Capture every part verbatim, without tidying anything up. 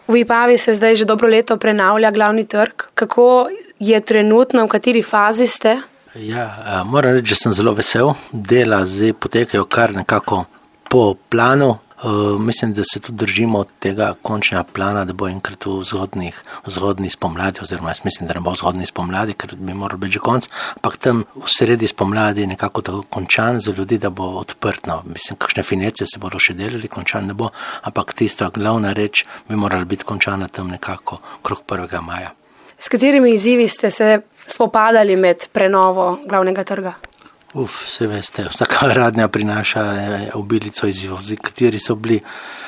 V Vipavi se zdaj že dobro leto prenavlja glavni trg. Kako je trenutno, v kateri fazi ste? Ja, moram reči, da sem zelo vesel. Dela zdaj potekajo kar nekako po planu. Uh, mislim, da se tudi držimo od tega končnega plana, da bo enkrat v zgodnih, v zgodni spomladi, oziroma jaz mislim, da ne bo v zgodni spomladi, ker bi moral biti že konc, ampak tam v sredi spomladi nekako tako končan za ljudi, da bo odprtno. Mislim, kakšne finece se bodo še delali, končan ne bo, ampak tista glavna reč bi morala biti končana tam nekako krog prvega maja. S katerimi izzivi ste se spopadali med prenovo glavnega trga? Uf, vse veste, vsaka radnja prinaša obilico izzivov, kateri so bili,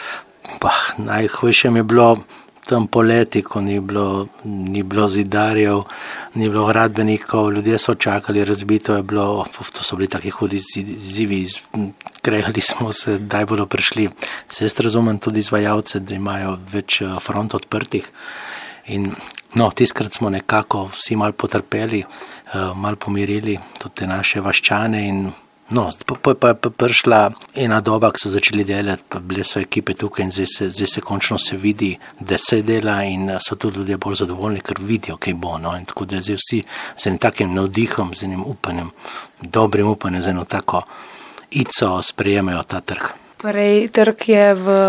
pa najhujše mi je bilo tam poleti, ko ni bilo, ni bilo zidarjev, ni bilo gradbenikov, ljudje so čakali, razbito je bilo, uf, to so bili taki hudi izzivi, kregali smo se, daj bodo prišli. Se jaz razumem tudi izvajalce, da imajo več front odprtih in no, tiskrat smo nekako vsi malo potrpeli, malo pomirili tudi te naše vaščane in no, pa je pa prišla ena doba, ko so začeli delati, pa bile so ekipe tukaj in zdaj se, zdaj se končno se vidi, da se dela in so tudi ljudje bolj zadovoljni, ker vidijo, kaj bo, no, in tako da zdaj vsi z enim takim navdihom, z enim upanjem, dobrim upanjem, z eno tako ico sprejemajo ta trg. Torej, trg je v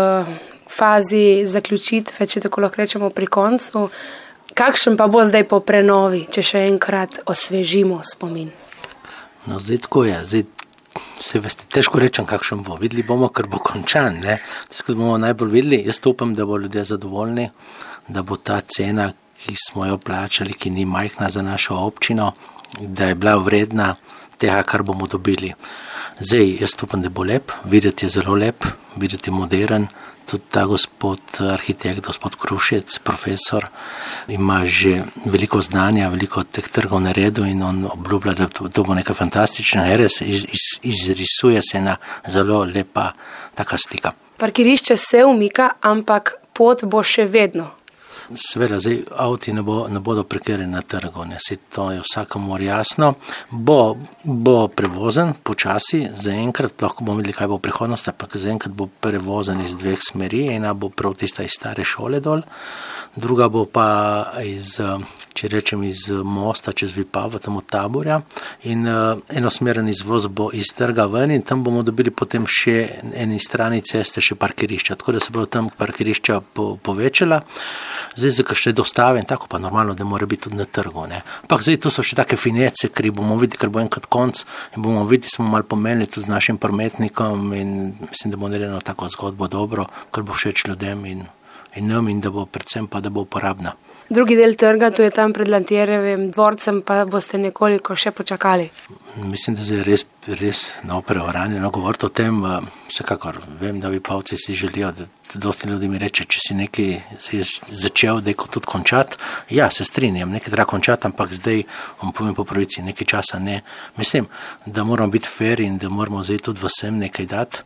fazi zaključitve, če tako lahko rečemo, pri koncu. Kakšen pa bo zdaj po prenovi, če še enkrat osvežimo spomin? No, zdaj tako je, zdaj se veste, težko rečem, kakšen bo. Videli bomo, ker bo končan, ne. Tiskrat bomo najbolj videli, jaz upam, da bo ljudje zadovoljni, da bo ta cena, ki smo jo plačali, ki ni majhna za našo občino, da je bila vredna tega, kar bomo dobili. Zdaj, jaz upam, da bo lep, videti je zelo lep, videti je modern. Tudi ta gospod arhitekt, gospod Krušec, profesor, ima že veliko znanja, veliko teh trgov naredil in on obljublja, da to bo nekaj fantastičnega, res iz, iz, izrisuje se ena zelo lepa taka slika. Parkirišče se umika, ampak pot bo še vedno. Seveda, zdaj avti ne, bo, ne bodo prekerjeni na trgu, ne, se to je vsakomur jasno. Bo, bo prevozen počasi, zaenkrat lahko bomo videli, kaj bo v prihodnosti, ampak zaenkrat bo prevozen iz dveh smeri, ena bo prav tista iz stare šole dol, druga bo pa iz, če rečem, iz mosta čez Vipavo, tam od Taborja in uh, enosmeren izvoz bo iz trga ven in tam bomo dobili potem še eni strani ceste še parkirišča, tako da se bodo tam parkirišča po, povečala. Zdaj za kakšne dostave in tako pa normalno, da mora biti tudi na trgu, ne. Ampak zdaj to so še take finece, ker bomo videli, ker bo enkrat konc in bomo videli, smo malo pomenili tudi z našim prometnikom in mislim, da bo naredeno tako zgodbo dobro, ker bo všeč ljudem in, in nam in da bo predvsem pa, da bo uporabna. Drugi del trga, to je tam pred Lantjerjevim dvorcem, pa boste nekoliko še počakali. Mislim, da je res, res no, preuranjeno govoriti o tem. Vsekakor vem, da Vipavci si želijo, da dosti ljudi mi reče, če si nekaj začel, da je tudi končati. Ja, se strinjam, nekaj treba končati, ampak zdaj, vam povem po pravici, nekaj časa ne. Mislim, da moramo biti fair in da moramo zdaj tudi vsem nekaj dati,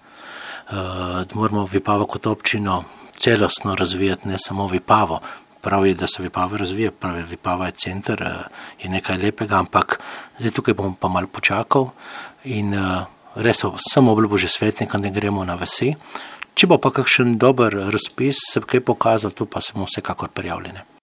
da moramo Vipavo kot občino celostno razvijati, ne samo Vipavo. Prav je, da se Vipava razvija, prav je, Vipava je center, je nekaj lepega, ampak zdaj tukaj bom pa malo počakal in res sem obljubil že svetnikom, da gremo na vasi. Če bo pa kakšen dober razpis, se kaj pokazal, tu pa smo vsekakor prijavljeni.